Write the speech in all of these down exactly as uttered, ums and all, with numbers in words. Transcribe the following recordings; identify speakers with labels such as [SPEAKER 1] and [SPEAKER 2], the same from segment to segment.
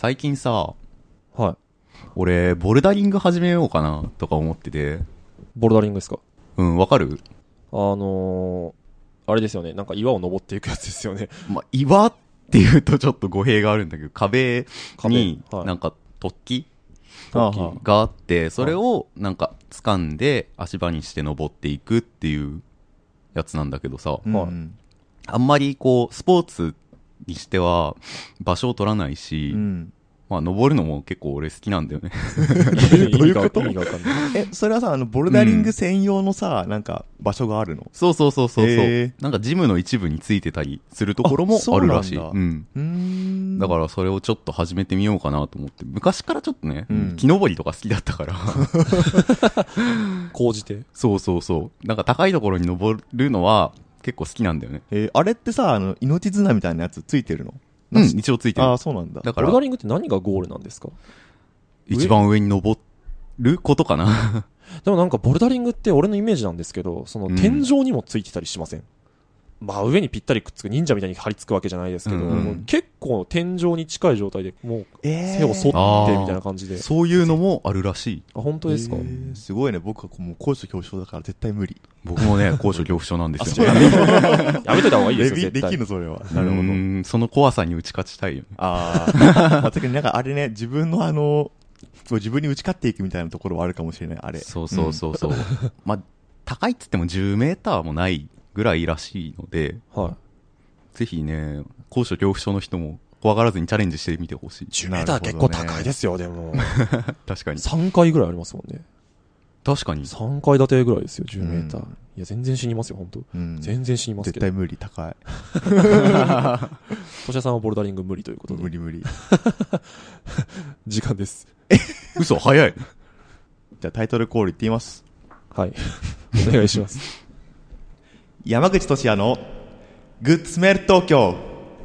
[SPEAKER 1] 最近さ、
[SPEAKER 2] はい。
[SPEAKER 1] 俺、ボルダリング始めようかな、とか思ってて。
[SPEAKER 2] ボルダリングですか？
[SPEAKER 1] うん、わかる？
[SPEAKER 2] あのー、あれですよね。なんか岩を登っていくやつですよね。
[SPEAKER 1] ま、岩って言うとちょっと語弊があるんだけど、壁に、
[SPEAKER 2] 壁はい
[SPEAKER 1] なんか、突起
[SPEAKER 2] 突起
[SPEAKER 1] 突起があって、それを、なんか、掴んで、足場にして登っていくっていうやつなんだけどさ、
[SPEAKER 2] はい
[SPEAKER 3] うん
[SPEAKER 1] あんまりこう、スポーツにしては、場所を取らないし、
[SPEAKER 3] うん
[SPEAKER 1] まあ、登るのも結構俺好きなんだよね。
[SPEAKER 3] どういうこと
[SPEAKER 2] 意味がわかんない。
[SPEAKER 3] え、それはさ、あの、ボルダリング専用のさ、なんか、場所があるの？
[SPEAKER 1] そうそうそうそうそう、
[SPEAKER 3] へー
[SPEAKER 1] なんかジムの一部についてたりするところもあるらしい。
[SPEAKER 3] あそうなんだ
[SPEAKER 1] うん。
[SPEAKER 3] うーん。
[SPEAKER 1] だからそれをちょっと始めてみようかなと思って。昔からちょっとね、
[SPEAKER 3] うん
[SPEAKER 1] 木登りとか好きだったから。
[SPEAKER 2] こうじて。
[SPEAKER 1] そうそうそう。なんか高いところに登るのは結構好きなんだよね。
[SPEAKER 3] えーあれってさ、あの、命綱みたいなやつついてるの？
[SPEAKER 1] うん、一応ついてる。
[SPEAKER 3] ああ、そうなんだ。
[SPEAKER 1] だから
[SPEAKER 2] ボルダ、リングって何がゴールなんですか？
[SPEAKER 1] 一番上に登ることかな。
[SPEAKER 2] でもなんかボルダリングって俺のイメージなんですけど、その天井にもついてたりしません？まあ上にぴったりくっつく、忍者みたいに張り付くわけじゃないですけど、
[SPEAKER 1] うんうん
[SPEAKER 2] もう結構天井に近い状態で、もう
[SPEAKER 3] えー
[SPEAKER 2] 背を反
[SPEAKER 1] あー
[SPEAKER 2] ってみたいな感じで。
[SPEAKER 1] そういうのもあるらしい。
[SPEAKER 2] あ、本当ですか？
[SPEAKER 3] えーすごいね。僕はこうもう高所恐怖症だから絶対無理。
[SPEAKER 1] 僕もね、高所恐怖症なんですよね。
[SPEAKER 2] やめといた方がいいですよ、
[SPEAKER 3] で
[SPEAKER 2] 絶対。
[SPEAKER 3] できるのそれは。
[SPEAKER 1] う
[SPEAKER 3] なるほど。
[SPEAKER 1] ーん、その怖さに打ち勝ちたいよね。
[SPEAKER 3] ああ。まあ、特になんかあれね、自分のあの、自分に打ち勝っていくみたいなところはあるかもしれない、あれ。
[SPEAKER 1] そうそうそうそう。まあ、高いっつってもじゅうメーターもないぐらいらしいので、
[SPEAKER 2] はい。
[SPEAKER 1] ぜひね、高所恐怖症の人も怖がらずにチャレンジしてみてほしい。
[SPEAKER 2] じゅうメーター結構高いですよ、でも。
[SPEAKER 1] 確かに。
[SPEAKER 2] さんかいぐらいありますもんね。
[SPEAKER 1] 確かに。
[SPEAKER 2] さんかい建てぐらいですよ、じゅうメーター。
[SPEAKER 3] うん
[SPEAKER 2] いや、全然死にますよ、本当、
[SPEAKER 3] うん。
[SPEAKER 2] 全然死にますけど。
[SPEAKER 3] 絶対無理、高い。
[SPEAKER 2] トシヤさんはボルダリング無理ということで。
[SPEAKER 3] 無理無理。
[SPEAKER 2] 時間です。
[SPEAKER 1] 嘘、早い。
[SPEAKER 3] じゃあタイトルコールいってみます。
[SPEAKER 2] はい。お願いします。
[SPEAKER 3] 山口俊也のグッドスメル東京。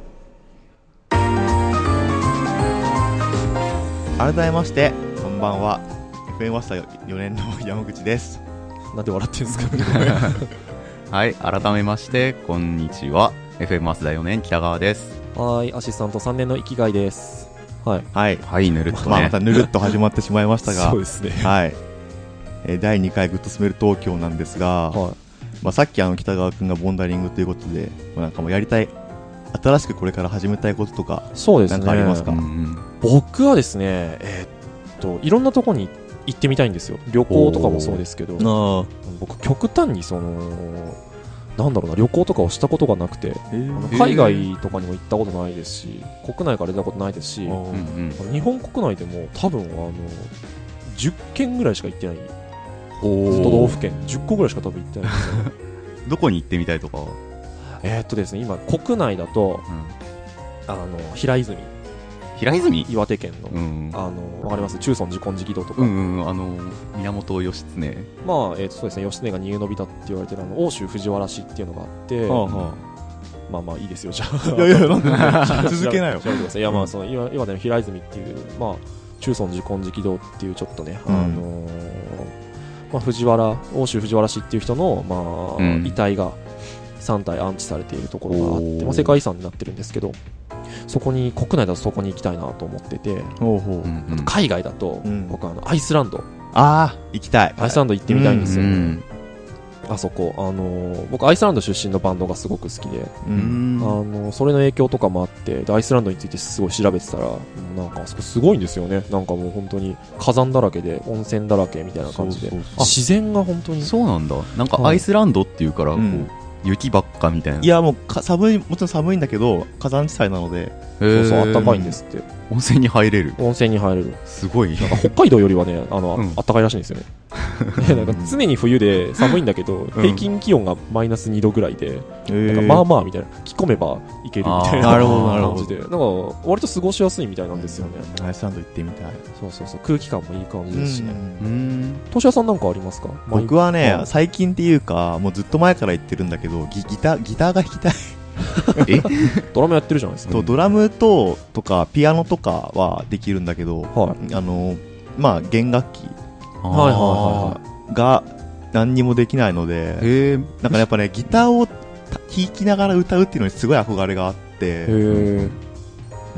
[SPEAKER 3] 改めましてこんばんは。 エフエム マスターよねんの山口です。
[SPEAKER 2] なんで笑ってんすか？
[SPEAKER 1] はい、改めまして、こんにちは。エフエム マスダよねん北川です。
[SPEAKER 2] はい、アシスタントさんねんの生きがいです。はい。
[SPEAKER 3] はい、
[SPEAKER 1] はい、ぬるっと
[SPEAKER 3] まあ、ま
[SPEAKER 1] ね。
[SPEAKER 3] たぬるっと始まってしまいましたが
[SPEAKER 2] そうですね。
[SPEAKER 3] はい、えーだいにかいグッドスメル東京なんですが、
[SPEAKER 2] は
[SPEAKER 3] まあ、さっきあの北川くんがボンダリングということで、まあ、なんかもうやりたい新しくこれから始めたいこととか
[SPEAKER 2] い。そうですね。
[SPEAKER 3] なんかありますか？
[SPEAKER 1] うんうん
[SPEAKER 2] 僕はですね、えーっと、いろんなとこに行ってみたいんですよ。旅行とかもそうですけど、
[SPEAKER 3] あ
[SPEAKER 2] 僕極端にその、なんだろうな、旅行とかをしたことがなくて、
[SPEAKER 3] えー
[SPEAKER 2] あの海外とかにも行ったことないですし、国内から出たことないですし、
[SPEAKER 3] あー
[SPEAKER 1] うんうん
[SPEAKER 2] あの日本国内でも多分あのじゅっけんぐらいしか行ってない、
[SPEAKER 1] お
[SPEAKER 2] 都道府県じゅっこぐらいしか多分行ってないんですよ
[SPEAKER 1] どこに行ってみたいとかは、
[SPEAKER 2] えーっとですね、今国内だと
[SPEAKER 1] うん、
[SPEAKER 2] あの平泉、
[SPEAKER 1] 平泉
[SPEAKER 2] 岩手県の、
[SPEAKER 1] うん。
[SPEAKER 2] あのわかります、中尊寺金色堂とか、
[SPEAKER 1] うんうん、あの、源義経。
[SPEAKER 2] まあ、えーっとそうですね、義経が逃げ延びたって言われてるあの奥州藤原氏っていうのがあって、
[SPEAKER 3] はあは
[SPEAKER 2] まあまあいいですよ、じゃ
[SPEAKER 3] あ、
[SPEAKER 2] あ。
[SPEAKER 3] いやいや、なんで続けなよ。
[SPEAKER 2] 調べてください。いや、まあ、その、岩岩手の平泉っていう、まあ、中尊寺金色堂っていう、ちょっとね、
[SPEAKER 3] うん
[SPEAKER 2] あのーまあ、藤原、奥州藤原氏っていう人の、まあ、
[SPEAKER 1] うん
[SPEAKER 2] 遺体がさんたい安置されているところがあって、
[SPEAKER 1] おー
[SPEAKER 2] まあ、世界遺産になってるんですけど、そこに、国内だとそこに行きたいなと思ってて、
[SPEAKER 3] ほうほう。
[SPEAKER 1] うんうん
[SPEAKER 2] 海外だと、
[SPEAKER 3] うん
[SPEAKER 2] 僕はあの、アイスランド、
[SPEAKER 3] ああ、行きたい。
[SPEAKER 2] アイスランド行ってみたいんですよ。
[SPEAKER 1] うん
[SPEAKER 2] あそこ、あのー僕、アイスランド出身のバンドがすごく好きで、
[SPEAKER 3] う。
[SPEAKER 1] うんん
[SPEAKER 2] あのそれの影響とかもあってでアイスランドについてすごい調べてたらもうなんかあそこすごいんですよね。なんかもう本当に火山だらけで温泉だらけみたいな感じで、
[SPEAKER 3] そうそう
[SPEAKER 2] あ自然が本当に
[SPEAKER 1] そうなんだ。なんか
[SPEAKER 2] はい
[SPEAKER 1] アイスランドっていうから、こう
[SPEAKER 3] うん
[SPEAKER 1] 雪ばっかみたいな。
[SPEAKER 3] いや、もうか寒い、もちろん寒いんだけど、火山地帯なので、
[SPEAKER 1] へー、
[SPEAKER 2] そうそうあったかいんですって。
[SPEAKER 1] 温泉に入れる。
[SPEAKER 2] 温泉に入れる。
[SPEAKER 1] すごい。
[SPEAKER 2] なんか北海道よりはねあの、
[SPEAKER 1] うん
[SPEAKER 2] あったかいらしいんですよね。ねなんか常に冬で寒いんだけど、平均気温がマイナスにどぐらいで、なんかまあまあみたいな着込めばいけるみたいな
[SPEAKER 1] あーなるほどなるほど
[SPEAKER 2] 感じでなんか割と過ごしやすいみたいなんですよね。
[SPEAKER 3] アイスランド行ってみたい。
[SPEAKER 2] そうそうそう空気感もいい感じですしね。
[SPEAKER 1] うーん。
[SPEAKER 2] としやさんなんかありますか？
[SPEAKER 3] 僕はね、
[SPEAKER 2] はい
[SPEAKER 3] 最近っていうか、もうずっと前から言ってるんだけど、ギギター、ギターが弾きたい。
[SPEAKER 1] え
[SPEAKER 2] ドラムやってるじゃないですか。
[SPEAKER 3] と、ドラムと、とか、ピアノとかはできるんだけど、
[SPEAKER 2] はい
[SPEAKER 3] あの、まあ、弦楽器
[SPEAKER 2] はいはいは
[SPEAKER 3] が何にもできないので、
[SPEAKER 1] へえ。
[SPEAKER 3] なんかやっぱね、ギターをた弾きながら歌うっていうのにすごい憧れがあって、
[SPEAKER 2] へえ。
[SPEAKER 3] うん、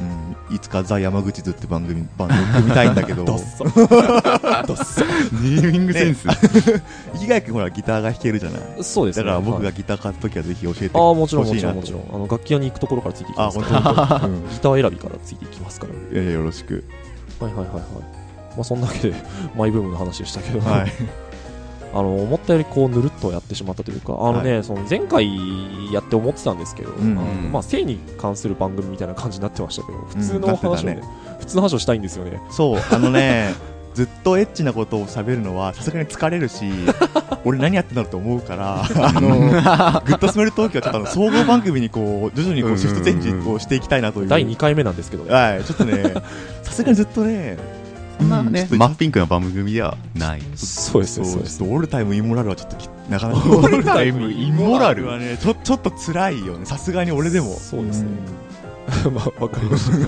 [SPEAKER 3] いつかザ・山口図って番組バンド組みたいんだけど
[SPEAKER 2] ダッサダッサ
[SPEAKER 1] ネーミングセンス。
[SPEAKER 3] 池谷君ほらギターが弾けるじゃない。
[SPEAKER 2] そうですね。
[SPEAKER 3] だから僕が
[SPEAKER 2] はい、
[SPEAKER 3] ギター買った時はぜひ教えてほしいなと。
[SPEAKER 2] ああもちろんもちろんもちろん、あの楽器屋に行くところからついていきますから。
[SPEAKER 3] あ本当に、うん、
[SPEAKER 2] ギター選びからついていきますから。
[SPEAKER 3] いやいやよろしく。
[SPEAKER 2] はいはいはいはい。まあそんなわけでマイブームの話でしたけど、
[SPEAKER 3] はい、
[SPEAKER 2] あの思ったよりこうぬるっとやってしまったというか、あのね、はい、その前回やって思ってたんですけど、うんうん、あのまあ性に関する番組みたいな感じになってましたけど、普通の話をね、うん、普通の話をしたいんですよね。
[SPEAKER 3] そうあのねずっとエッチなことを喋るのはさすがに疲れるし俺何やってんだろうと思うからあのグッドスメル東京はちょっとあの総合番組にこう徐々にこうシフトチェンジこうしていきたいなという、
[SPEAKER 2] だいにかいめなんですけどね、
[SPEAKER 3] はい、ちょっとねさすがにずっとね
[SPEAKER 1] そんなね、うん、真っピンクな番組ではない。
[SPEAKER 2] そうですそうです。
[SPEAKER 3] オールタイムインモラルはちょっとなかなか
[SPEAKER 1] オールタイムインモラル
[SPEAKER 3] はねちょちょっと辛いよね。さすがに俺でも。
[SPEAKER 2] そうですね。まあわかりました。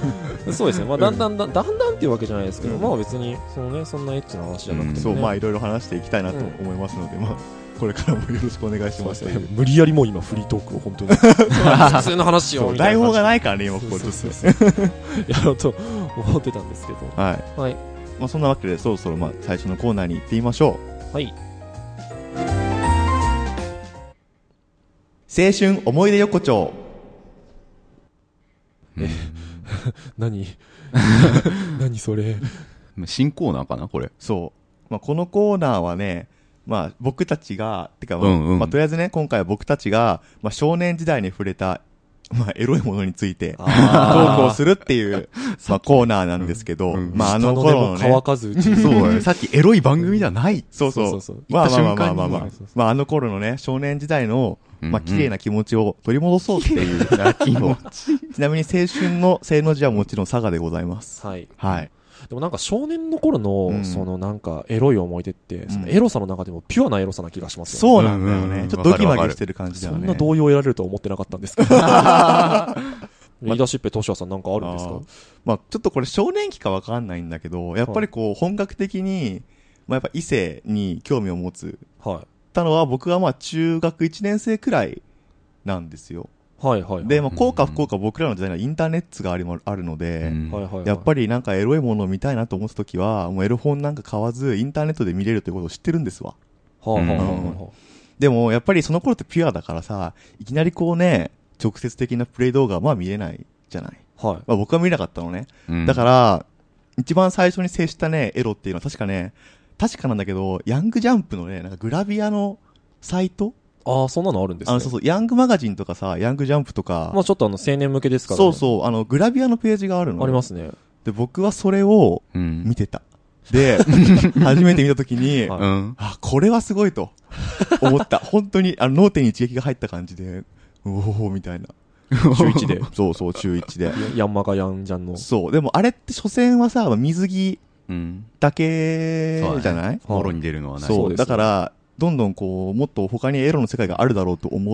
[SPEAKER 2] そうですね。まあだんだんだんだんだんっていうわけじゃないですけど、うん、まあ別にそのねそんなエッチな話じゃなくて、ね、
[SPEAKER 3] うん、そうまあいろいろ話していきたいなと思いますので、うん、まあこれからもよろしくお願いします。
[SPEAKER 2] ね、無理やりもう今フリートークを本当に普通の話を
[SPEAKER 3] 台本がないからね今ここちょっと
[SPEAKER 2] やろうと思ってたんですけど、
[SPEAKER 3] はい。はい。まあ、そんなわけでそろそろまあ最初のコーナーに行ってみましょ
[SPEAKER 2] う。はい。
[SPEAKER 3] 青春思い出横丁。
[SPEAKER 2] え何何それ
[SPEAKER 1] 新コーナーかなこれ。
[SPEAKER 3] そう、まあ、このコーナーはね、まあ、僕たちがてか、
[SPEAKER 1] うんうん、
[SPEAKER 3] まあ、とりあえずね今回は僕たちが、まあ、少年時代に触れたまあ、エロいものについてトークをするっていう、まあ、コーナーなんですけど、うん、まあ、あの頃のね、
[SPEAKER 2] 乾かずうち
[SPEAKER 1] そうだね、さっきエロい番組ではない。
[SPEAKER 3] そうそう。そうそうそうまあまあまあまあまあ、まあ、まあ、あの頃のね、少年時代の、まあ、綺麗な気持ちを取り戻そうっていう。気持ち。ちなみに青春の正の字はもちろん佐賀でございます。
[SPEAKER 2] はい。
[SPEAKER 3] はい。
[SPEAKER 2] でもなんか少年の頃の、うん、そのなんかエロい思い出って、うん、そのエロさの中でもピュアなエロさな気がします
[SPEAKER 3] よね。そうなんだよね。うん、ちょっとドキマキしてる感じだよね。
[SPEAKER 2] そんな動揺を得られるとは思ってなかったんですけど。言い出しっぺトシヤさんなんかあるんですか？
[SPEAKER 3] まあちょっとこれ少年期かわかんないんだけど、やっぱりこう本格的に、まあやっぱ異性に興味を持つ。はい。たのは僕はまあ中学いちねん生くらいなんですよ。
[SPEAKER 2] はいはい、はい。
[SPEAKER 3] で、まあ、幸か不幸か僕らの時代にはインターネットがありもあるので、うん、やっぱりなんかエロいものを見たいなと思った時は、もうエロ本なんか買わず、インターネットで見れるということを知ってるんですわ。はあはあはあ、でも、やっぱりその頃ってピュアだからさ、いきなりこうね、直接的なプレイ動画はまあ見れないじゃない。はい。まあ僕は見れなかったのね。うん、だから、一番最初に接したね、エロっていうのは確かね、確かなんだけど、ヤングジャンプのね、なんかグラビアのサイト
[SPEAKER 2] ああ、そんなのあるんですね。
[SPEAKER 3] あの、そうそう、ヤングマガジンとかさ、ヤングジャンプとか。
[SPEAKER 2] まあちょっとあの、青年向けですから
[SPEAKER 3] ね。そうそう、あの、グラビアのページがあるの。
[SPEAKER 2] ありますね。
[SPEAKER 3] で、僕はそれを見てた。うん、で、初めて見たときに、はい、あ、これはすごいと思った。本当に、あの、脳天に一撃が入った感じで、おおみたいな。
[SPEAKER 2] 中いちで。
[SPEAKER 3] そうそう、中いちで。
[SPEAKER 2] ヤンマガヤンジャンの。
[SPEAKER 3] そう。でもあれって所詮はさ、水着だけじゃない？
[SPEAKER 1] もろに出るのはない。
[SPEAKER 3] そう。だから、どんどんこう、もっと他にエロの世界があるだろうと思って、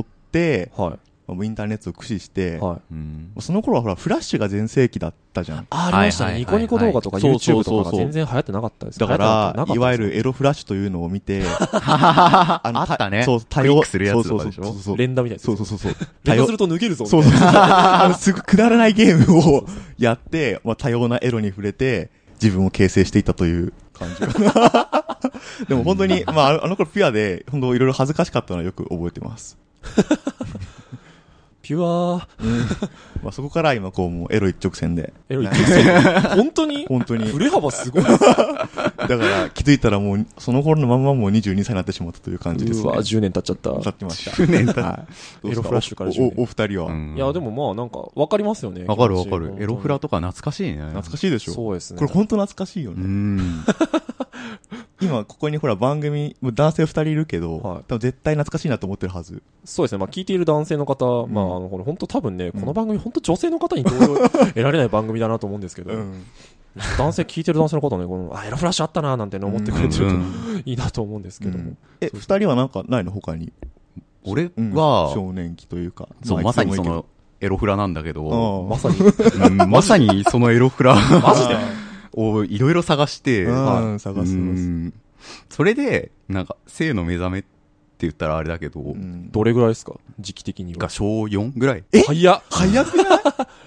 [SPEAKER 3] はい。インターネットを駆使して、はい。うん、その頃はほら、フラッシュが全盛期だったじゃん。
[SPEAKER 2] あ、ありましたね。ニコニコ動画とか YouTube とかが全然流行ってなかったです。
[SPEAKER 3] だから、いわゆるエロフラッシュというのを見て、
[SPEAKER 1] あの、あったね。
[SPEAKER 3] そう、
[SPEAKER 1] 多様するやつとかでしょ。
[SPEAKER 3] そうそうそう。
[SPEAKER 2] 連打みたいな。
[SPEAKER 3] そうそうそうそう。
[SPEAKER 2] 連打すると抜けるぞ。
[SPEAKER 3] そうそうそう。あの、すぐくだらないゲームをやって、まあ、多様なエロに触れて、自分を形成していたという感じ。でも本当に、まあ、あの頃ピュアで、本当いろいろ恥ずかしかったのはよく覚えてます。
[SPEAKER 2] ピュアー。うん、
[SPEAKER 3] まあそこから今こうもうエロ一直線で。
[SPEAKER 2] エロ一直線本当に
[SPEAKER 3] 本当に。
[SPEAKER 2] 振れ幅すごいです。だ
[SPEAKER 3] から気づいたらもう、その頃のまんまもうにじゅうにさいになってしまったという感じですね。
[SPEAKER 2] うわ、じゅうねん経っちゃった。
[SPEAKER 3] 経ってました。
[SPEAKER 1] じゅうねん経った。
[SPEAKER 3] はい。
[SPEAKER 2] エロフラッシュからじゅうねん。
[SPEAKER 3] お、お二人は、うん。
[SPEAKER 2] いや、でもまあなんか、わかりますよね。
[SPEAKER 1] わかるわかる。エロフラとか懐かしいね。
[SPEAKER 3] 懐かしいでしょ。
[SPEAKER 2] そうですね。
[SPEAKER 3] これ本当懐かしいよね。うん。今ここにほら番組、男性二人いるけど、はい、多分絶対懐かしいなと思ってるはず。
[SPEAKER 2] そうですね。まあ聞いている男性の方、うん、まああの、これ本当多分ね、この番組本当女性の方に同意得られない番組だなと思うんですけど、うん、男性、聞いてる男性の方ね、この、あ、エロフラッシュあったなーなんて、ね、思ってくれてると、うん、いいなと思うんですけども。うん、
[SPEAKER 3] え、二人はなんかないの他に。
[SPEAKER 1] 俺は、
[SPEAKER 3] 少年期というか。
[SPEAKER 1] そう、まさにその、エロフラなんだけど、
[SPEAKER 2] まさに、
[SPEAKER 1] うん、まさにそのエロフラ
[SPEAKER 2] マジで
[SPEAKER 1] をいろいろ探して、
[SPEAKER 3] はい、探すんです。
[SPEAKER 1] それで、なんか、性の目覚めって言ったらあれだけど、うん、
[SPEAKER 2] どれぐらいですか時期的には。
[SPEAKER 1] が小よんぐらい。
[SPEAKER 3] え
[SPEAKER 2] 早っ
[SPEAKER 3] 早くない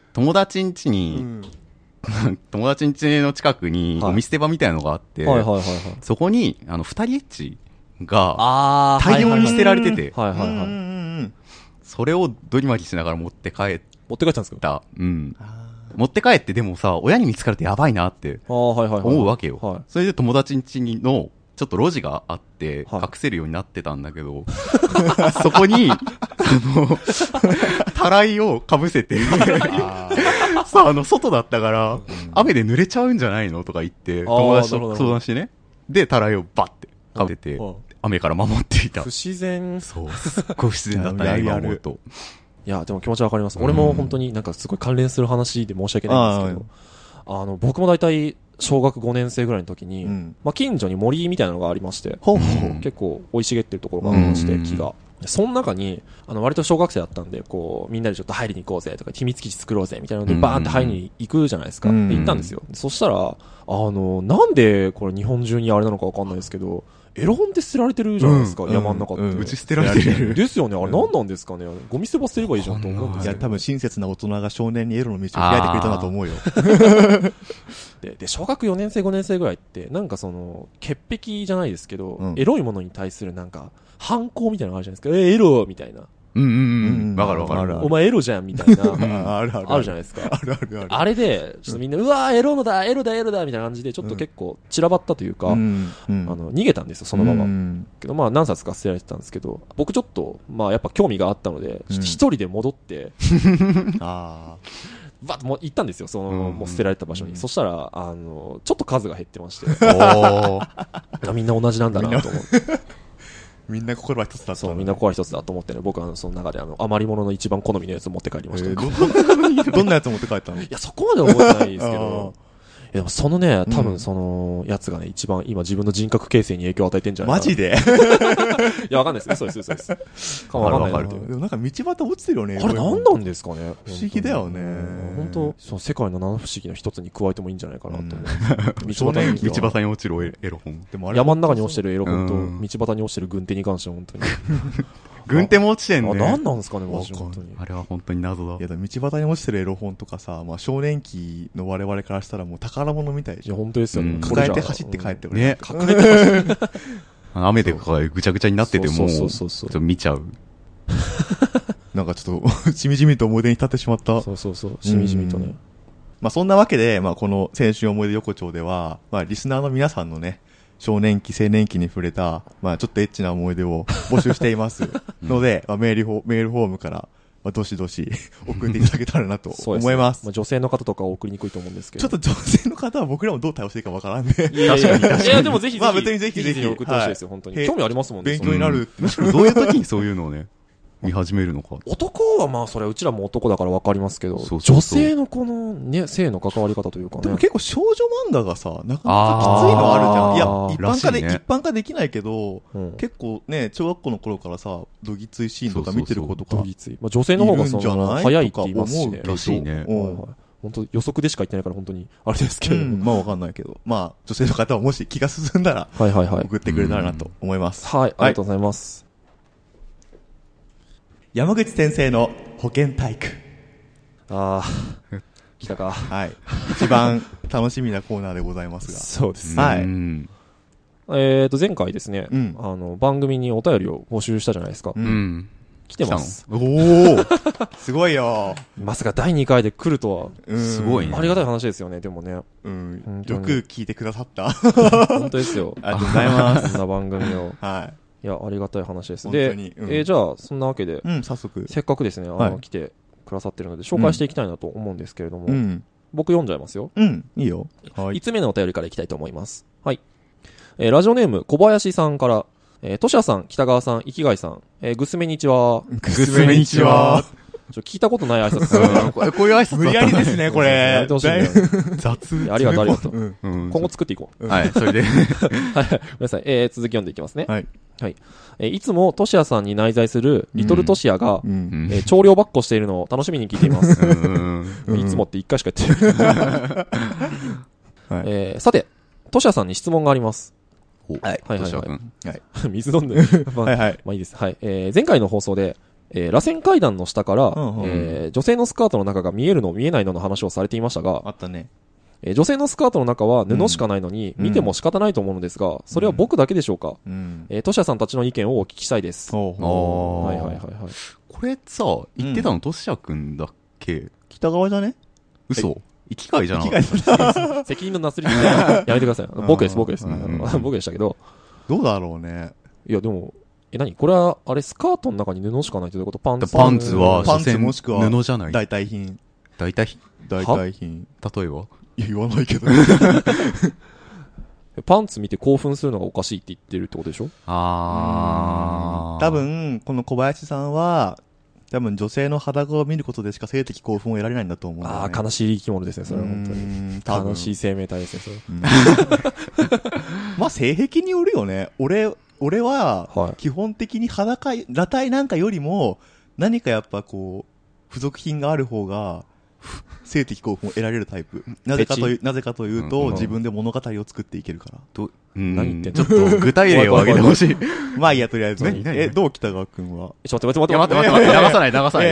[SPEAKER 1] 友達ん家に、うん、友達ん家の近くにゴミ捨て場みたいなのがあって、はいはいはいはい、そこに、あの、二人エッチが大量に捨てられてて、はいはいはい、それをドリマリしながら持って帰った。
[SPEAKER 2] 持って帰ったんですか？
[SPEAKER 1] うん。持って帰ってでもさ、親に見つかるとやばいなって思うわけよ。はいはいはい、それで友達ん家のちょっと路地があって、隠せるようになってたんだけど、はい、そこに、あの、たらいをかぶせて、さあ、あの、外だったから、うん、雨で濡れちゃうんじゃないのとか言って、友達と相談してね。で、たらいをバッてかぶせて、雨から守っていた。
[SPEAKER 2] 不自然。
[SPEAKER 1] そう、すっごい不自然だったね、今思うと。
[SPEAKER 2] いや、でも気持ちわかります。うん、俺も本当になんかすごい関連する話で申し訳ないんですけど、あ, あの、僕も大体、小学ごねん生ぐらいの時に、うん、まあ、近所に森みたいなのがありまして、ほうほう結構生い茂ってるところがありまして、木が。その中に、あの、割と小学生だったんで、こう、みんなでちょっと入りに行こうぜとか、秘密基地作ろうぜみたいなので、バーンって入りに行くじゃないですか。で行ったんですよ。そしたら、あの、なんでこれ日本中にあれなのかわかんないですけど、エロ本って捨てられてるじゃないですか、うん、山の中って、うん
[SPEAKER 1] うん。うち捨てられてる。
[SPEAKER 2] ですよね。あれ何なんですかね。ゴミ捨て場捨てればいいじゃんと思うんですよ。
[SPEAKER 3] いや、多分親切な大人が少年にエロの道を開いてくれたなと思うよ。
[SPEAKER 2] で, で、小学よねん生、ごねん生ぐらいって、なんかその、潔癖じゃないですけど、うん、エロいものに対するなんか、反抗みたいなのあるじゃないですか。えー、エロみたいな。
[SPEAKER 1] うんうんうん。わかるわかる。
[SPEAKER 2] お前エロじゃんみたいな。
[SPEAKER 3] あるある。
[SPEAKER 2] あるじゃないですか。
[SPEAKER 3] あるあるある。
[SPEAKER 2] あれで、ちょっとみんな、うわーエロのだ、エロだ、エロだ、みたいな感じで、ちょっと結構散らばったというか、うんうん、あの、逃げたんですよ、そのまま。うん、けど、まあ何冊か捨てられてたんですけど、僕ちょっと、まあやっぱ興味があったので、ちょっと一人で戻って、あバッともう行ったんですよ、その、うん、もう捨てられた場所に。うん、そしたら、あの、ちょっと数が減ってまして。おみんな同じなんだなと思って。
[SPEAKER 3] みんな心は一つだった、ね。
[SPEAKER 2] そう、みんな心は一つだと思ってね、僕はその中であの、余り物の一番好みのやつを持って帰りました。え
[SPEAKER 3] ー、どんなやつ持って帰ったの？
[SPEAKER 2] いや、そこまで覚えてないですけど、いやでもそのね、多分そのやつがね、一番今自分の人格形成に影響を与えてんじゃないかな。
[SPEAKER 3] マジで
[SPEAKER 2] いや、わかんないですね。そうです、そうです。かもわかんないな。で
[SPEAKER 3] もなんか道端落ちてるよね。
[SPEAKER 2] あれ何なんですかね。
[SPEAKER 3] 不思議だよね。
[SPEAKER 2] 本当その世界の七不思議の一つに加えてもいいんじゃないかなと思う。
[SPEAKER 1] 道端に、道端に落ちるエロ本。
[SPEAKER 2] でもあれ山の中に落ちてるエロ本と、道端に落ちてる軍手に関しては本当に。
[SPEAKER 1] 軍手も落ちてんね。
[SPEAKER 2] あ、何なんですかね、マジで本当に。
[SPEAKER 1] あれは本当に謎だ。
[SPEAKER 3] いや、道端に落ちてるエロ本とかさ、まあ少年期の我々からしたらもう宝物みたいでしょ。
[SPEAKER 2] いや、本当ですよね。
[SPEAKER 3] 抱えて走って帰ってくる。
[SPEAKER 1] ね。抱えて走って。雨でぐちゃぐちゃになってても、ちょっと見ちゃう。
[SPEAKER 3] なんかちょっと、しみじみと思い出に立ってしまった。
[SPEAKER 2] そうそうそう、しみじみとね。
[SPEAKER 3] まあそんなわけで、まあこの青春思い出横丁では、まあリスナーの皆さんのね、少年期、青年期に触れた、まあちょっとエッチな思い出を募集していますので、まあ、メールフォ、メールフォームから、まあ、どしどし送っていただけたらなと思います。すね、
[SPEAKER 2] まあ、女性の方とかは送りにくいと思うんですけど。
[SPEAKER 3] ちょっと女性の方は僕らもどう対応していいかわからんね。
[SPEAKER 2] いやいやいや、いやでもぜひぜひ。
[SPEAKER 3] まあ別にぜひぜひ。
[SPEAKER 2] 送ってほしいですよ、本当に。興味ありますもんね。
[SPEAKER 3] 勉強になるって。
[SPEAKER 1] むしろどういう時にそういうのをね、見始めるのか。
[SPEAKER 2] 男はまあそれはうちらも男だからわかりますけど、そうそうそう女性のこのね、性の関わり方というかね。
[SPEAKER 3] でも結構少女漫画がさ、なかなかきついのあるじゃん。いや、一般化で、ね、一般化できないけど、うん、結構ね、小学校の頃からさ、どぎついシーンとか見てる子とか。
[SPEAKER 2] どぎつい。まあ女性の方がその、早いって言いますしね。
[SPEAKER 1] らしいね。
[SPEAKER 2] 本当予測でしか言ってないから本当にあれですけど、うん、
[SPEAKER 3] まあわかんないけど、まあ女性の方はもし気が進んだら、はいはいはい、送ってくれたらなと思います。
[SPEAKER 2] はい、ありがとうございます。
[SPEAKER 3] 山口先生の保健体育。
[SPEAKER 2] ああ、来たか。
[SPEAKER 3] はい。一番楽しみなコーナーでございますが。
[SPEAKER 2] そうですね。
[SPEAKER 3] はい。
[SPEAKER 2] えっと、前回ですね、うん、あの、番組にお便りを募集したじゃないですか。
[SPEAKER 1] うん。
[SPEAKER 2] 来てます。
[SPEAKER 3] おおすごいよ。
[SPEAKER 2] まさかだいにかいで来ると
[SPEAKER 1] は。すごいね。
[SPEAKER 2] ありがたい話ですよね、でもね。
[SPEAKER 3] うん。よく聞いてくださった。
[SPEAKER 2] 本当ですよ。
[SPEAKER 3] ありがとうございます。
[SPEAKER 2] こんな番組を。
[SPEAKER 3] はい。
[SPEAKER 2] いや、ありがたい話です。で、うん、えー、じゃあ、そんなわけで、
[SPEAKER 3] うん、早速。
[SPEAKER 2] せっかくですね、あの、はい、来てくださってるので、紹介していきたいなと思うんですけれども、うん、僕読んじゃいますよ。
[SPEAKER 3] うん、いいよ。
[SPEAKER 2] はい。いつつめのお便りからいきたいと思います。はい。えー、ラジオネーム、小林さんから、えー、としやさん、北川さん、生貝さん、えー、ぐすめにちは。
[SPEAKER 3] ぐすめにちは。
[SPEAKER 2] ちょ、聞いたことない挨拶ですね。
[SPEAKER 3] こういう挨拶無理やりですね、これ。
[SPEAKER 2] やめてほしいね。
[SPEAKER 3] 雑。
[SPEAKER 2] ありがとう、ありがとう。うん、今後作っていこ
[SPEAKER 1] う。はい、それで。はい、
[SPEAKER 2] ごめんなさい。えー、続き読んでいきますね。はい。はい。えー、いつもトシヤさんに内在するリトルトシヤが、うんえー、調量ばっこしているのを楽しみに聞いています。うん、いつもって一回しか言ってない。はいえー、さて、トシヤさんに質問があります。
[SPEAKER 3] はい。はいはいはい。
[SPEAKER 2] はい、水飲んで。まあ、はいはい。まあいいです。はい。えー、前回の放送で、 えー、螺旋階段の下から、うんうん、えー、女性のスカートの中が見えるの見えないのの話をされていましたが、
[SPEAKER 3] あったね。
[SPEAKER 2] えー、女性のスカートの中は布しかないのに、うん、見ても仕方ないと思うのですが、それは僕だけでしょうか、うん、えー、トシヤさんたちの意見をお聞きしたいです。
[SPEAKER 1] おお。はいはいはいはい。これさ、言ってたのトシヤくんだっけ？
[SPEAKER 3] 北側じゃね？
[SPEAKER 1] 嘘。行き会じゃなか
[SPEAKER 2] った。責任のなすりつけやめてください。僕です、僕です。僕でしたけど。
[SPEAKER 3] どうだろうね。
[SPEAKER 2] いや、でも、え、何これは、あれ、スカートの中に布しかないってどういうこと？パンツ
[SPEAKER 1] パンツは、
[SPEAKER 3] パンツもしくは、
[SPEAKER 1] 布じゃない？
[SPEAKER 3] 代替品。
[SPEAKER 1] 代替品？
[SPEAKER 3] 代替品。
[SPEAKER 1] 例えば？
[SPEAKER 3] いや、言わないけど。
[SPEAKER 2] パンツ見て興奮するのがおかしいって言ってるってことでしょ？
[SPEAKER 1] あ
[SPEAKER 3] ー。多分、この小林さんは、多分女性の裸を見ることでしか性的興奮を得られないんだと思うんだよね。
[SPEAKER 2] ああ、悲しい生き物ですね、それは本当に。悲しい生命体ですね、それ。
[SPEAKER 3] まあ、性癖によるよね。俺、俺は、基本的に裸、裸体なんかよりも、何かやっぱこう、付属品がある方が、性的興奮を得られるタイプ。なぜかという、なぜかというと、うん、自分で物語を作っていけるから。
[SPEAKER 1] ど、うん、何言ってんの？ちょっと具体例を挙げてほしい。
[SPEAKER 3] まあいいや、とりあえずね。え、どう北川くんは？
[SPEAKER 2] ちょっと待って待って
[SPEAKER 1] 待って待って待って、流さない流さない。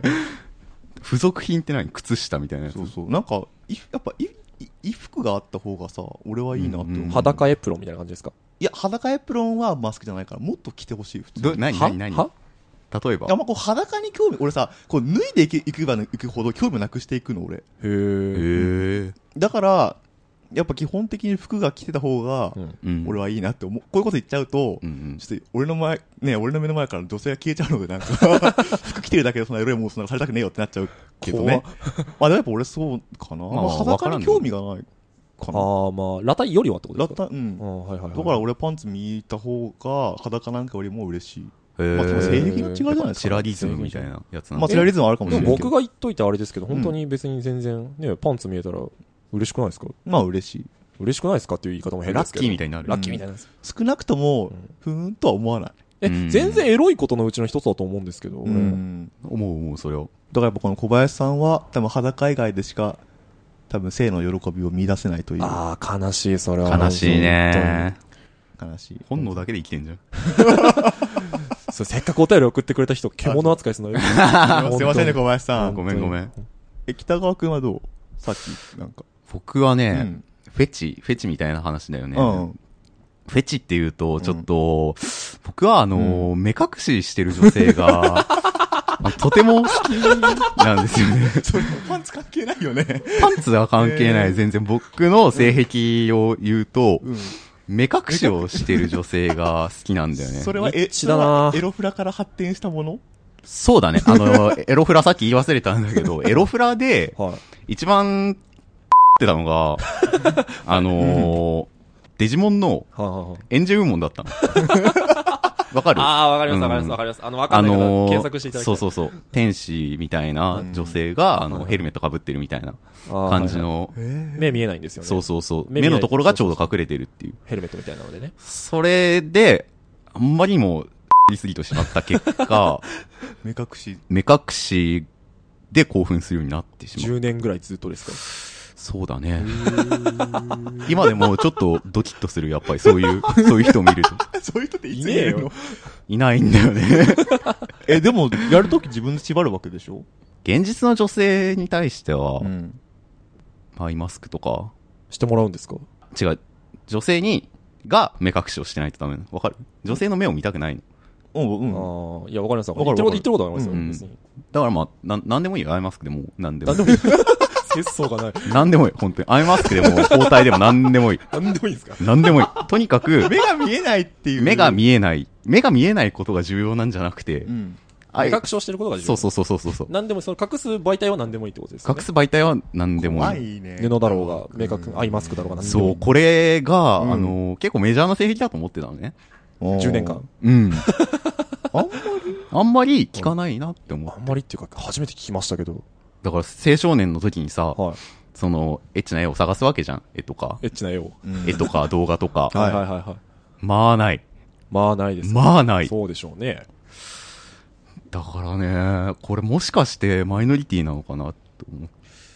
[SPEAKER 1] 付属品って何？靴下みたいなやつ。
[SPEAKER 3] そうそう。なんか、やっぱ、衣服があった方がさ、俺はいいなって思う。うんうん、
[SPEAKER 2] 裸エプロンみたいな感じですか？
[SPEAKER 3] いや、裸エプロンはマスクじゃないから、もっと着てほしい、普通に。
[SPEAKER 1] ど、何何何は例えば。
[SPEAKER 3] いや、まあ、こう、裸に興味、俺さ、こう、脱いでいけ、いけばいくほど興味なくしていくの、俺。へ
[SPEAKER 1] ー。
[SPEAKER 3] だから、やっぱ基本的に服が着てた方が、俺はいいなって思う。こういうこと言っちゃうと、うんうん、ちょっと、俺の前、ね、俺の目の前から女性が消えちゃうので、なんか、服着てるだけでそんなエロいもんそんなされたくねえよってなっちゃうけどね。まあ、でもやっぱ俺そうかな。まあ、裸に興味がないかな。
[SPEAKER 2] ああ、まあ、裸体よりはってことですか？
[SPEAKER 3] 裸、うん。あ、はいはいはい。だから俺パンツ見た方が、裸なんかよりも嬉しい。まあ、性癖の違いじゃないですか。
[SPEAKER 1] チラリズムみたいなやつなん
[SPEAKER 3] まあ、チラリズムあるかもしれない。
[SPEAKER 2] 僕が言っといてあれですけど、本当に別に全然、ね、パンツ見えたら嬉しくないですか？
[SPEAKER 3] まあ、嬉しい。
[SPEAKER 2] 嬉しくないですかっていう言い方も変ですけど。
[SPEAKER 1] ラッキーみたいになる。
[SPEAKER 2] ラッキーみたいな。
[SPEAKER 3] 少なくとも、ふーんとは思わない。
[SPEAKER 2] え、全然エロいことのうちの一つだと思うんですけど、俺。
[SPEAKER 1] 思う思う、それを。
[SPEAKER 3] だからやっぱこの小林さんは、多分裸以外でしか、多分性の喜びを見出せないという。
[SPEAKER 2] ああ、悲しい、それは。
[SPEAKER 1] 悲しいね。
[SPEAKER 3] 悲しい。
[SPEAKER 1] 本能だけで生きてんじゃん。
[SPEAKER 2] それせっかくお便り送ってくれた人、獣扱いするのよ。
[SPEAKER 3] すいませんね、小林さん。
[SPEAKER 1] ごめんごめん。
[SPEAKER 3] え、北川くんはどう？さっき、なんか。
[SPEAKER 1] 僕はね、うん、フェチ、フェチみたいな話だよね。うん、フェチって言うと、ちょっと、うん、僕はあの、うん、目隠ししてる女性が、とても好きなんですよね。
[SPEAKER 3] それもパンツ関係ないよね。
[SPEAKER 1] パンツは関係ない。全然僕の性癖を言うと、うん、目隠しをしてる女性が好きなんだよね。
[SPEAKER 3] それはエ、それはエロフラから発展したもの？
[SPEAKER 1] そうだね。あの、エロフラさっき言い忘れたんだけど、エロフラで、一番、ってたのが、あのー、デジモンの、エンジェウモンだったの。わかる？
[SPEAKER 2] ああ、わかります、わかります、わかります。あの、わかんないから検索していただきたい。
[SPEAKER 1] そうそうそう。天使みたいな女性が、あの、ヘルメット被ってるみたいな感じの。
[SPEAKER 2] 目見えないんですよね。
[SPEAKER 1] そうそうそう。目のところがちょうど隠れてるっていう。
[SPEAKER 2] ヘルメットみたいなのでね。
[SPEAKER 1] それで、あんまりにも、りすぎとしまった結果、
[SPEAKER 3] 目隠し。
[SPEAKER 1] 目隠しで興奮するようになってしまう。
[SPEAKER 2] じゅうねんぐらいずっとですか？
[SPEAKER 1] そうだね。今でもちょっとドキッとする、やっぱりそういう、そういう人を見ると。
[SPEAKER 3] そういう人っていねえよ。
[SPEAKER 1] いないんだよね。
[SPEAKER 3] え、でも、やるとき自分で縛るわけでしょ？
[SPEAKER 1] 現実の女性に対しては、うん、アイマスクとか。
[SPEAKER 2] してもらうんですか？
[SPEAKER 1] 違う。女性に、が目隠しをしてないとダメなの。わかる？女性の目を見たくないの。
[SPEAKER 2] うん、うん。ああ、いや、わかります。わかる。言ってること、言ってることありますよ、うん、別に。
[SPEAKER 1] だからまあ、な、なんでもいいよ。アイマスクでも、なんでもいい。なんでもいい。
[SPEAKER 2] 節操がない。
[SPEAKER 1] なんでもいい。本当に。アイマスクでも、包帯でもなんでもいい。
[SPEAKER 2] なんでもいいですか？
[SPEAKER 1] なんでもいい。とにかく、
[SPEAKER 3] 目が見えないっていう。
[SPEAKER 1] 目が見えない。目が見えないことが重要なんじゃなくて、うん、
[SPEAKER 2] 目隠しをしてることが重要。
[SPEAKER 1] そうそうそうそうそう。
[SPEAKER 2] なんでも、その隠す媒体は何でもいいってことですか？
[SPEAKER 1] 隠す媒体は何でもいい。
[SPEAKER 3] 怖いね。
[SPEAKER 2] 布だろうが、目隠、アイマスクだろうが何で
[SPEAKER 1] もいい。そう、これが、うん、あの、結構メジャーな性癖だと思ってたのね。
[SPEAKER 2] じゅうねんかん。
[SPEAKER 1] うん。あんまりあんまり聞かないなって思う。
[SPEAKER 2] あんまりっていうか、初めて聞きましたけど。
[SPEAKER 1] だから、青少年の時にさ、はい、その、エッチな絵を探すわけじゃん。絵とか。
[SPEAKER 2] エッチな絵を。
[SPEAKER 1] 絵とか動画とか。
[SPEAKER 2] はいはいはいはい。
[SPEAKER 1] まあない。
[SPEAKER 2] まあないです、ね。
[SPEAKER 1] まあない。
[SPEAKER 2] そうでしょうね。
[SPEAKER 1] だからね、これもしかしてマイノリティなのかなって思う。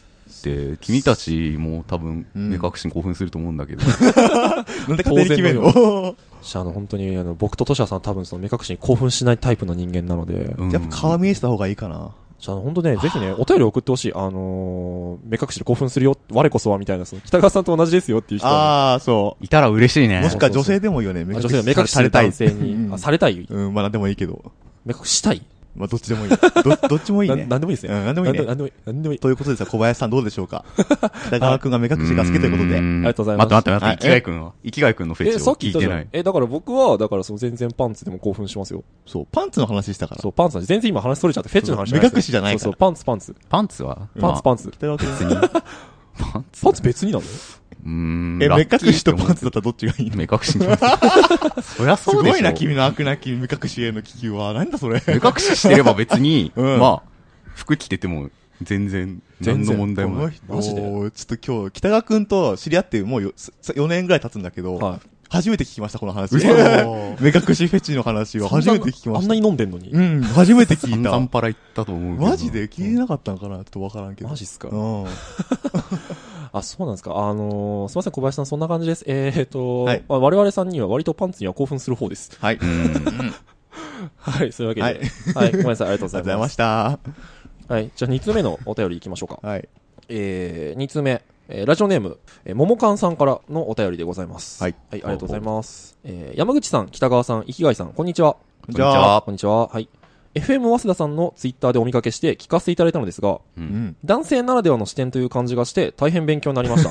[SPEAKER 1] って君たちも多分目隠しに興奮すると思うんだけど、
[SPEAKER 3] うん、なんで勝手に決めるの？
[SPEAKER 2] あの本当にあの僕とトシヤさん多分その目隠しに興奮しないタイプの人間なので、
[SPEAKER 3] うん、やっぱ顔見えした方がいいかな。
[SPEAKER 2] じゃあ本当ね、ぜひね、お便り送ってほしい。あのー、目隠しで興奮するよ、我こそはみたいな、その北川さんと同じですよっていう人
[SPEAKER 3] は。ああ、そう。
[SPEAKER 1] いたら嬉しいね。
[SPEAKER 3] もしくは女性でもいいよね。
[SPEAKER 2] 目隠し目隠しされたい男性に、うん、あ、されたい。
[SPEAKER 3] うん、まあなんでもいいけど。
[SPEAKER 2] 目隠ししたい。
[SPEAKER 3] まあどっちでもいい。ど、どっちもいいね。
[SPEAKER 2] なんでもいいですね。
[SPEAKER 3] うん、なんでもいいね。
[SPEAKER 2] なんでもいい。なんでもいい。
[SPEAKER 3] ということでさ、小林さんどうでしょうか？北川くんが目隠しが好きということで。あ
[SPEAKER 2] りがとうございます。
[SPEAKER 1] 待って待って待って、生きがいくんは生きがいくんのフェチを聞いてない。
[SPEAKER 2] え、だから僕は、だからその全然パンツでも興奮しますよ。
[SPEAKER 3] そう、パンツの話したから。
[SPEAKER 2] そう、パンツ全然今話それちゃって、フェチの話じ
[SPEAKER 3] ゃない。目隠しじゃないから。
[SPEAKER 2] そうそう、パンツパンツ。
[SPEAKER 1] パンツは
[SPEAKER 2] パンツパンツ。
[SPEAKER 3] 北川くん別
[SPEAKER 1] に。
[SPEAKER 2] パンツパンツ別になの？
[SPEAKER 1] うーん。
[SPEAKER 3] え、目隠しとパンツだったらどっちがいいの？
[SPEAKER 1] 目隠しに。そりゃそうでしょ。
[SPEAKER 3] すごいな、君の悪なき目隠しへの気球は。なんだそれ。
[SPEAKER 1] 目隠ししてれば別に、うん、まあ、服着てても全然、何の問題もない。
[SPEAKER 2] マジで？
[SPEAKER 3] ちょっと今日、北川くんと知り合ってもう 4, よねんぐらい経つんだけど、はい、初めて聞きました、この話。目隠しフェチの話は初めて聞きました。
[SPEAKER 2] あんなに飲んでんのに。
[SPEAKER 3] うん、初めて聞いた。
[SPEAKER 1] 散々パラ言ったと思うけど。
[SPEAKER 3] マジで聞いてなかったのかなちょっとわからんけど。
[SPEAKER 2] マジっすか？
[SPEAKER 3] うん。
[SPEAKER 2] あ、そうなんですか。あのー、すいません、小林さん、そんな感じです。えーっと、はい、我々さんには割とパンツには興奮する方です。
[SPEAKER 3] はい。
[SPEAKER 2] はい、そういうわけで。はい。はい、ごめんなさい、ありがとうございます。ありがとうございました。はい、じゃあにつうめのお便り行きましょうか。
[SPEAKER 3] はい。
[SPEAKER 2] えー、につうめ、えー、ラジオネーム、えー、ももかんさんからのお便りでございます。
[SPEAKER 3] はい。
[SPEAKER 2] はい、ありがとうございます。えー、山口さん、北川さん、生きがいさん、こんにちは。
[SPEAKER 3] こんにちは。
[SPEAKER 2] こんにちは。はい。エフエム 早稲田さんのツイッターでお見かけして聞かせていただいたのですが、うん、男性ならではの視点という感じがして大変勉強になりました。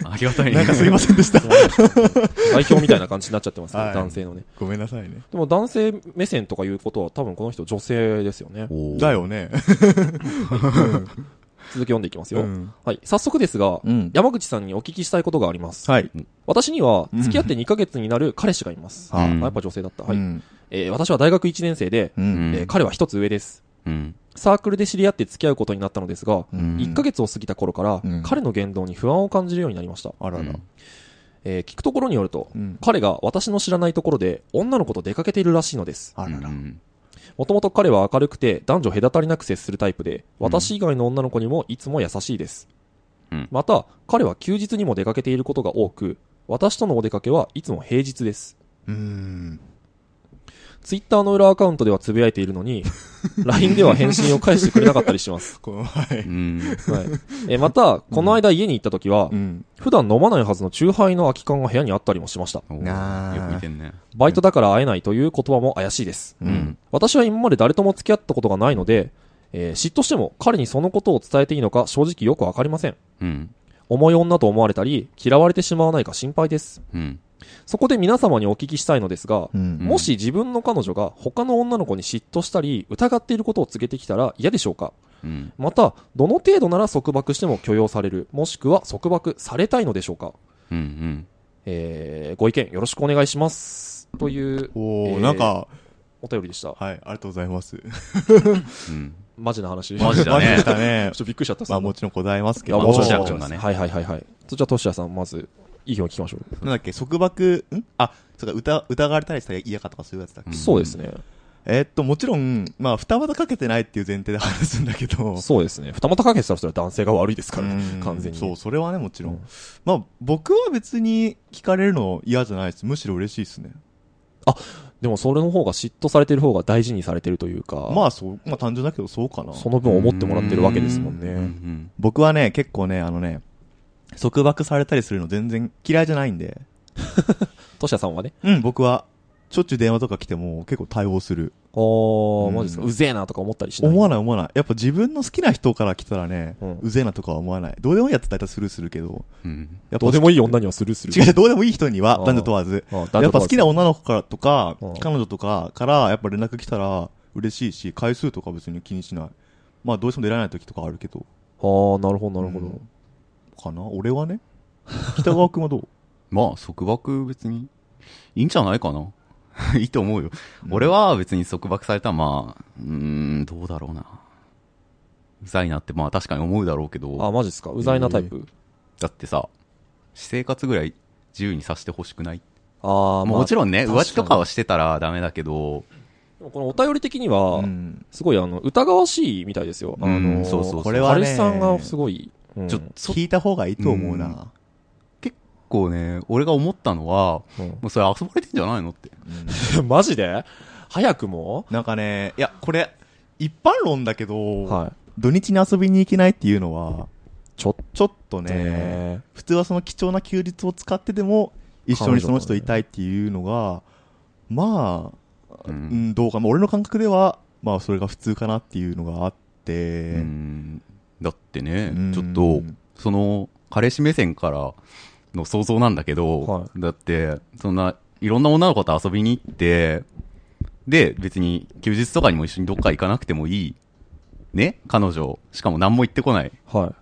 [SPEAKER 1] ありがたいね。
[SPEAKER 3] なんかすいませんでした。
[SPEAKER 2] 代表みたいな感じになっちゃってますね、はい、男性のね。
[SPEAKER 3] ごめんなさいね。
[SPEAKER 2] でも男性目線とかいうことは多分この人女性ですよね。
[SPEAKER 3] だよね。
[SPEAKER 2] 続き読んでいきますよ。うん、はい。早速ですが、うん、山口さんにお聞きしたいことがあります。
[SPEAKER 3] はい。
[SPEAKER 2] 私には付き合ってにかげつになる彼氏がいます。うん、やっぱ女性だった。はい。うんえー、私は大学いちねん生で、うんえー、彼は一つ上です、うん。サークルで知り合って付き合うことになったのですが、うん、いっかげつを過ぎた頃から、うん、彼の言動に不安を感じるようになりました。
[SPEAKER 3] あらら。
[SPEAKER 2] えー、聞くところによると、うん、彼が私の知らないところで女の子と出かけているらしいのです。
[SPEAKER 3] あらら。
[SPEAKER 2] もともと彼は明るくて男女隔たりなく接するタイプで、私以外の女の子にもいつも優しいです。うん、また、彼は休日にも出かけていることが多く、私とのお出かけはいつも平日です。
[SPEAKER 3] うーん
[SPEAKER 2] ツイッターの裏アカウントではつぶやいているのに、ライン では返信を返してくれなかったりします。
[SPEAKER 3] はい。うん
[SPEAKER 2] はい、えまた、この間家に行った時は、うん、普段飲まないはずのチューハイの空き缶が部屋にあったりもしました。
[SPEAKER 1] あよく見てんね。
[SPEAKER 2] バイトだから会えないという言葉も怪しいです。うん、私は今まで誰とも付き合ったことがないので、えー、嫉妬しても彼にそのことを伝えていいのか正直よくわかりません。うん、重い女と思われたり、嫌われてしまわないか心配です。うんそこで皆様にお聞きしたいのですが、うんうん、もし自分の彼女が他の女の子に嫉妬したり疑っていることを告げてきたら嫌でしょうか、うん、またどの程度なら束縛しても許容されるもしくは束縛されたいのでしょうか、うんうんえー、ご意見よろしくお願いしますという、
[SPEAKER 3] お、えー、なんか
[SPEAKER 2] お便りでした。
[SPEAKER 3] はい、ありがとうございます、
[SPEAKER 2] うんマジな話。
[SPEAKER 1] マジだね。
[SPEAKER 3] マジだね。
[SPEAKER 2] ちょっとびっくりしちゃった。
[SPEAKER 3] まあもちろん答えますけど。
[SPEAKER 2] もちろん、もちろんだね。はいはいはいはい。じゃあ、トシヤさん、まず、意見を聞きましょ
[SPEAKER 3] う。なんだっけ、束縛、んあ、そうか、疑、疑われたりしたら嫌かとかそういうやつだっけ、うん、
[SPEAKER 2] そうですね。
[SPEAKER 3] えー、っと、もちろん、まあ、二股かけてないっていう前提で話すんだけど。
[SPEAKER 2] そうですね。二股かけてたらそれは男性が悪いですから、完全に。
[SPEAKER 3] そう、それはね、もちろん。うん、まあ、僕は別に聞かれるの嫌じゃないです。むしろ嬉しいですね。
[SPEAKER 2] あ、でもそれの方が嫉妬されてる方が大事にされてるというか。
[SPEAKER 3] まあそう、まあ単純だけどそうかな。
[SPEAKER 2] その分思ってもらってるわけですもんね。うんうん、
[SPEAKER 3] 僕はね、結構ね、あのね、束縛されたりするの全然嫌いじゃないんで。
[SPEAKER 2] トシヤさんはね。
[SPEAKER 3] うん、僕は、しょっちゅう電話とか来ても結構対応する。
[SPEAKER 2] あー、うん、マジですか。うぜえなとか思ったりしない？
[SPEAKER 3] 思わない思わない。やっぱ自分の好きな人から来たらね、うん、うぜえなとかは思わない。どうでもいいやつだったらスルーするけど。
[SPEAKER 2] うん、やっぱどうでもいい女にはスルーする。
[SPEAKER 3] 違う、どうでもいい人には、男女問わず。やっぱ好きな女の子からとか、彼女とかからやっぱ連絡来たら嬉しいし、回数とか別に気にしない。まあどうしても出られない時とかあるけど。
[SPEAKER 2] ああ、なるほどなるほど、うん。
[SPEAKER 3] かな俺はね。北川くんはどう？
[SPEAKER 1] まあ束縛別にいいんじゃないかな。いいと思うよ、うん。俺は別に束縛されたらまあ、うーん、どうだろうな。うざいなってまあ確かに思うだろうけど。
[SPEAKER 2] あ、マジですか。うざいなタイプ、えー、
[SPEAKER 1] だってさ、私生活ぐらい自由にさせてほしくない？
[SPEAKER 2] あー、まあ、
[SPEAKER 1] もちろんね、浮気とかはしてたらダメだけど。
[SPEAKER 2] このお便り的には、すごいあの、疑わしいみたいですよ。あのー、
[SPEAKER 1] そうそうそう。
[SPEAKER 2] これはね、彼氏さんがすごい、
[SPEAKER 3] うん、ちょっと聞いた方がいいと思うな。うん、
[SPEAKER 1] 結構ね、俺が思ったのは、うん、もうそれ遊ばれてんじゃないのって。
[SPEAKER 2] うん、マジで早くも
[SPEAKER 3] なんかね、いや、これ、一般論だけど、はい、土日に遊びに行けないっていうのは、ちょ、ちょっとね、普通はその貴重な休日を使ってでも、一緒にその人といたいっていうのが、まあ、うん、どうかな。俺の感覚では、まあ、それが普通かなっていうのがあって、
[SPEAKER 1] うん、だってね、ちょっと、その、彼氏目線からの想像なんだけど、はい、だって、そんな、いろんな女の子と遊びに行って、で、別に休日とかにも一緒にどっか行かなくてもいい。ね、彼女。しかも何も言ってこない。はい。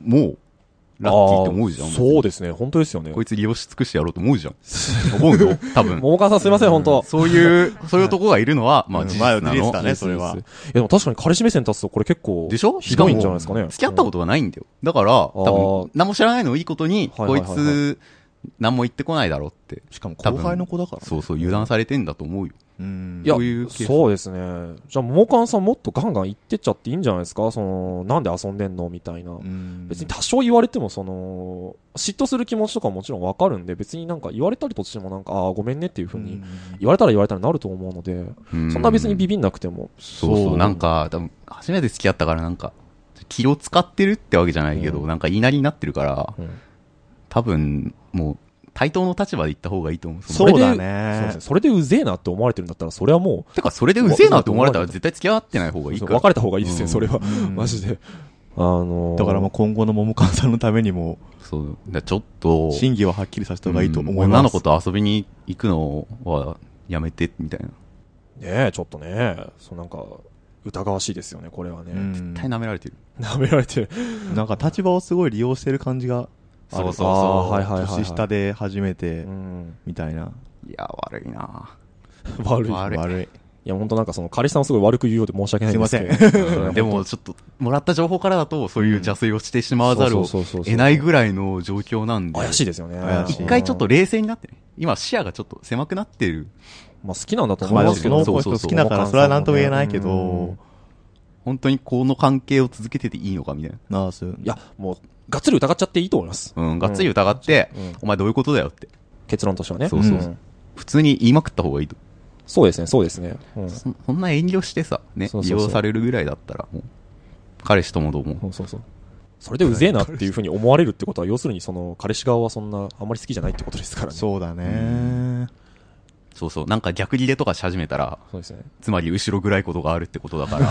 [SPEAKER 1] もう、ラッキーって思うじゃん。
[SPEAKER 2] そうですね。本当ですよね。
[SPEAKER 1] こいつ利用し尽くしてやろうと思うじゃん。思うよ、多分。
[SPEAKER 2] 桃川さんすいません、本当。
[SPEAKER 1] そういう、そういう男がいるのは、まあ事実なの。まあ、事実
[SPEAKER 3] だね、それは。いや、
[SPEAKER 2] でも確かに彼氏目線立つとこれ結構、でしょひどいんじゃないですかね。
[SPEAKER 1] 付き合ったことがないんだよ。だから、多分、何も知らないのをいいことに、こいつ、何も言ってこないだろうって。
[SPEAKER 3] しかも後輩の子だから、ね。
[SPEAKER 1] そうそう、油断されてんだと思うよ。
[SPEAKER 2] うん、いや、そういうそうですね。じゃあ、桃川さんもっとガンガン言ってっちゃっていいんじゃないですか、その、なんで遊んでんのみたいな。別に多少言われても、その、嫉妬する気持ちとかももちろんわかるんで、別になんか言われたりとしてもなんか、ああ、ごめんねっていうふうに、言われたら言われたらなると思うので、そんな別にビビんなくても。
[SPEAKER 1] そうそう、なんか、多分、初めて付き合ったからなんか、気を使ってるってわけじゃないけど、うん、なんか言いなりになってるから、うん、多分、もう、対等の立場で言った方がいいと思う。
[SPEAKER 2] そうだね。そうですね。それでうぜえなって思われてるんだったら、それはもう。
[SPEAKER 1] てか、それでうぜえなって思われたら絶対付き合ってない方がいいから。
[SPEAKER 2] 別れた方がいいですね、それは。マジで。あのー、
[SPEAKER 3] だからもう今後の桃川さんのためにも、
[SPEAKER 1] そう。だちょっと、
[SPEAKER 3] 真偽をはっきりさせた方がいいと思います。
[SPEAKER 1] 女の子と遊びに行くのはやめて、みたいな。ね
[SPEAKER 2] え、ちょっとね、そうなんか、疑わしいですよね、これはね。
[SPEAKER 1] 絶対舐められてる。
[SPEAKER 2] 舐められてる。
[SPEAKER 3] なんか立場をすごい利用してる感じが。
[SPEAKER 1] そうそうそう。
[SPEAKER 3] はいはいはい、はい。年下で初めて、みたいな。
[SPEAKER 1] いや、悪いな
[SPEAKER 2] 悪い。
[SPEAKER 3] 悪い。悪い。
[SPEAKER 2] いや、ほんとなんかその、彼氏さんをすごい悪く言うようで申し訳ないんですけど。
[SPEAKER 3] すいませ
[SPEAKER 1] ん。でも、ちょっと、もらった情報からだと、そういう邪推をしてしまわざるを得ないぐらいの状況なんで。
[SPEAKER 2] 怪しいですよね。
[SPEAKER 1] 一回ちょっと冷静になってね。今、視野がちょっと狭くなってる。
[SPEAKER 2] まあ、好きなんだと思いますけど、
[SPEAKER 3] まあ、そうそうそう好きだから、それは何とも言えないけど、
[SPEAKER 1] 本当にこの関係を続けてていいのかみたいな。
[SPEAKER 3] ああ、そう。
[SPEAKER 2] いや、もう、がっつり疑っちゃっていいと思います。
[SPEAKER 1] うん、がっつり疑って、うん、お前どういうことだよって。
[SPEAKER 2] 結論としてはね。
[SPEAKER 1] そうそう。うん、普通に言いまくった方がいいと。
[SPEAKER 2] そうですね、そうですね。
[SPEAKER 1] うん、そ, そんな遠慮してさ、ね、そうそうそう利用されるぐらいだったら、もう、彼氏ともどうも。
[SPEAKER 2] そうそうそう。それでうぜえなっていうふうに思われるってことは、要するにその、彼氏側はそんな、あんまり好きじゃないってことですからね。
[SPEAKER 3] そうだね、うん
[SPEAKER 1] そうそう。なんか逆ギレとかし始めたら、
[SPEAKER 2] そうですね。
[SPEAKER 1] つまり後ろ暗いことがあるってことだから、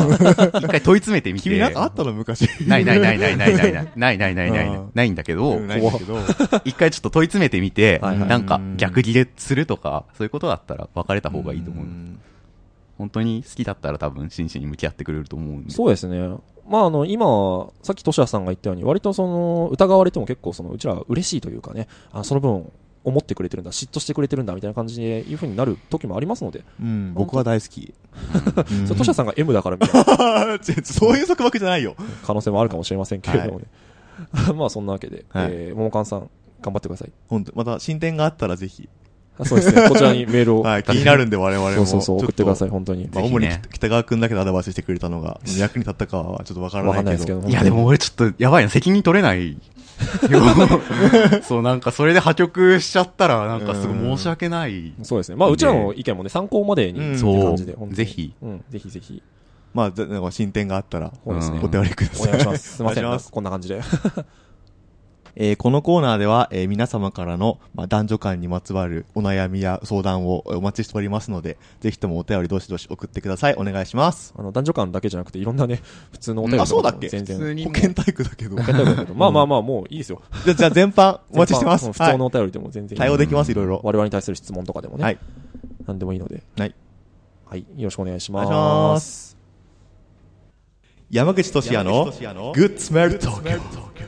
[SPEAKER 1] 一回問い詰めてみて。
[SPEAKER 3] 君なんかあったの昔。
[SPEAKER 1] ないないないないないないない。ないないないないない。ないんだけど、
[SPEAKER 3] ないんだけど、
[SPEAKER 1] 一回ちょっと問い詰めてみて、なんか逆ギレするとか、そういうことだったら別れた方がいいと思う。本当に好きだったら多分真摯に向き合ってくれると思うんで。
[SPEAKER 2] そうですね。まああの、今、さっきトシヤさんが言ったように、割とその、疑われても結構その、うちら嬉しいというかね、あその分、思ってくれてるんだ、嫉妬してくれてるんだみたいな感じでいう風になる時もありますので、
[SPEAKER 3] うん、僕は大好き。
[SPEAKER 2] それトシヤさんが エム だからみたいな
[SPEAKER 3] そういう束縛じゃないよ。
[SPEAKER 2] 可能性もあるかもしれませんけれどもね。はい、まあそんなわけで、はい、えー、ももかんさん頑張ってください。
[SPEAKER 3] 本当また進展があったらぜひ。
[SPEAKER 2] そうですね。こちらにメールを、
[SPEAKER 3] はい、気になるんで我々も
[SPEAKER 2] そうそうそう送ってください本当に。
[SPEAKER 3] まあ主に北川くんだけでアドバイスしてくれたのが役に立ったかはちょっとわからないけど。わかんないですけど。
[SPEAKER 1] いやでも俺ちょっとやばいな責任取れない。そうなんかそれで破局しちゃったらなんかすごい申し訳ない。
[SPEAKER 2] そうですね。まあうちらの意見もね参考までにって感じで、
[SPEAKER 1] うん、ぜひ、
[SPEAKER 2] うん、ぜひぜひ。
[SPEAKER 3] まあなんか進展があったら
[SPEAKER 2] そうですね。
[SPEAKER 3] お手割りください。
[SPEAKER 2] お願いします。すみません。こんな感じで。
[SPEAKER 3] えー、このコーナーでは、えー、皆様からの、まあ、男女間にまつわるお悩みや相談をお待ちしておりますので、ぜひともお便りどしどし送ってください。お願いします。
[SPEAKER 2] あの、男女間だけじゃなくて、いろんなね、普通のお便りとか、
[SPEAKER 3] うん、あ、そうだっけ
[SPEAKER 2] 全然。
[SPEAKER 3] 保健体育だけど。
[SPEAKER 2] 保健体育だけど。まあまあまあ、もういいですよ。
[SPEAKER 3] じゃあ、じゃあ全般お待ちしてます。
[SPEAKER 2] 普通のお便りでも全然いい、
[SPEAKER 3] はい。対応できます、いろいろ。
[SPEAKER 2] 我々に対する質問とかでもね。
[SPEAKER 3] はい。
[SPEAKER 2] なんでもいいので。
[SPEAKER 3] はい。
[SPEAKER 2] はい。よろしくお願いします。
[SPEAKER 3] お願いします。山口俊也の Good Smell Talk。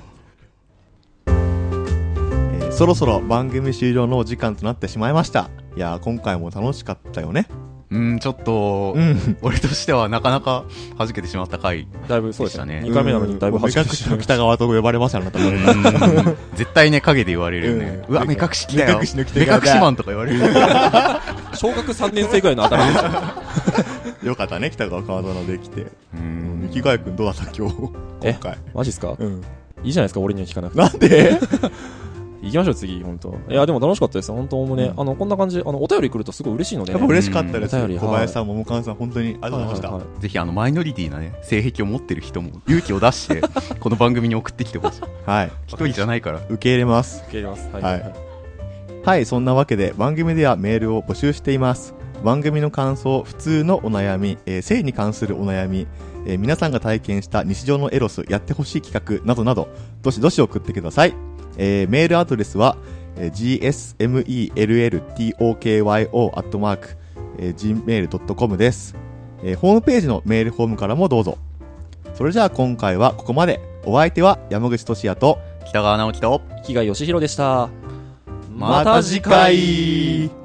[SPEAKER 3] そろそろ番組終了のお時間となってしまいました。いやー今回も楽しかったよね。
[SPEAKER 1] うん、ちょっと、うん、俺としてはなかなか弾けてしまった回
[SPEAKER 2] だいぶそうでしたね。にかいめなのにだいぶ弾けてしまった。
[SPEAKER 3] 目隠しの北川と呼ばれますよ、あなたも。
[SPEAKER 1] 絶対ね、影で言われるよね。うわ、目隠し来たよ。目隠しの北川。目隠しマンとか言われる。
[SPEAKER 2] 小学さんねん生ぐらいの頭です
[SPEAKER 3] よ。よかったね、北川川園できて。うん。雪貝くんどうだった今日。今回。
[SPEAKER 2] マジっすか？
[SPEAKER 3] うん。
[SPEAKER 2] いいじゃないですか、俺には聞かなくて。
[SPEAKER 3] なんで
[SPEAKER 2] 行きましょう、次、本当。いや、でも楽しかったです。本当もね、うん、あの、こんな感じ、あの、お便り来るとすごい嬉しいので、ね。
[SPEAKER 3] やっぱ嬉しかったです。お便り。小林さん、桃川さん、本当にありがとうございました。はいはいはい、
[SPEAKER 1] ぜひ、あの、マイノリティなね、性癖を持ってる人も勇気を出して、この番組に送ってきてほしい。
[SPEAKER 3] はい。
[SPEAKER 1] 一人じゃないから。
[SPEAKER 3] 受け入れます。
[SPEAKER 2] 受け入れます。はい。
[SPEAKER 3] はい。はい、そんなわけで、番組ではメールを募集しています。番組の感想、普通のお悩み、えー、性に関するお悩み、えー、皆さんが体験した日常のエロス、やってほしい企画などなど、どしどし送ってください。えー、メールアドレスは、ジーエスメルトーキョー アットマーク ジーメール ドットコム です、えー。ホームページのメールフォームからもどうぞ。それじゃあ今回はここまで。お相手は山口俊也と
[SPEAKER 1] 北川直樹と
[SPEAKER 2] 生きがいよしひろでした。
[SPEAKER 3] また次回。